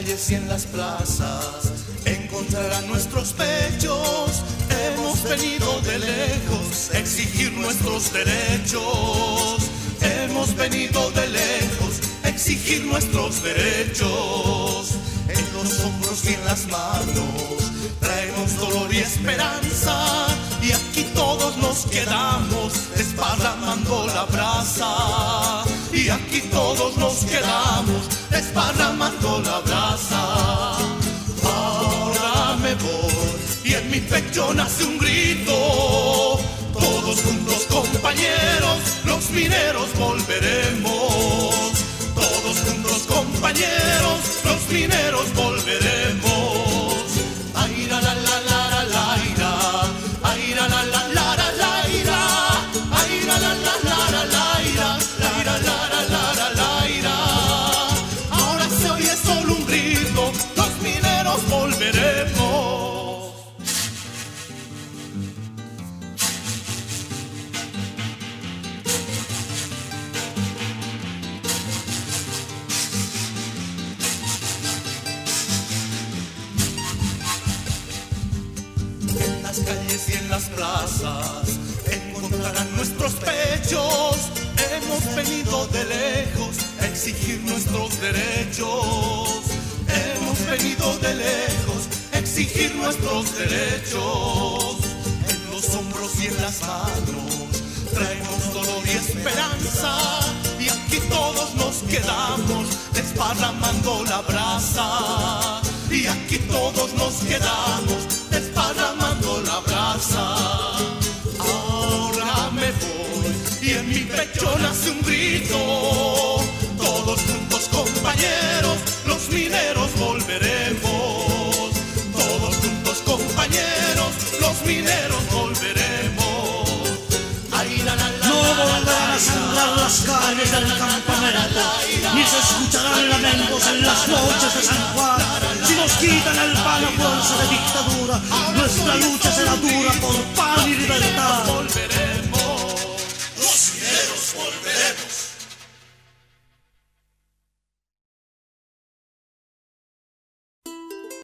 calles y en las plazas encontrarán nuestros pechos. Hemos venido de lejos a exigir nuestros derechos. Hemos venido de lejos a exigir nuestros derechos. En los hombros y en las manos traemos dolor y esperanza, y aquí todos nos quedamos desparramando la brasa. Y aquí todos nos quedamos desparramando la brasa. Ahora me voy y en mi pecho nace un grito. Todos juntos, compañeros, los mineros volveremos. Todos juntos, compañeros, los mineros volveremos. Ay, la la la la la la, ay, la la la la la la, ay, la la la la la la, la la la la. Ahora se oye solo un grito, los mineros volveremos. En las calles y en las plazas encontrarán nuestros pechos. Hemos venido de lejos a exigir nuestros derechos. Hemos venido de lejos a exigir nuestros derechos. En los hombros y en las manos traemos dolor y esperanza, y aquí todos nos quedamos desparramando la brasa. Y aquí todos nos quedamos desparramando la brasa. Ahora me voy y en mi pecho nace un grito. Todos juntos, compañeros, los mineros volveremos. Todos juntos, compañeros, los mineros volveremos. Ay, la, la, la, no volverán a sangrar las calles del campamento, ni se escucharán lamentos en las noches de San Juan. Si nos quitan el pan a fuerza de dictadura, nuestra lucha será dura por pan y libertad.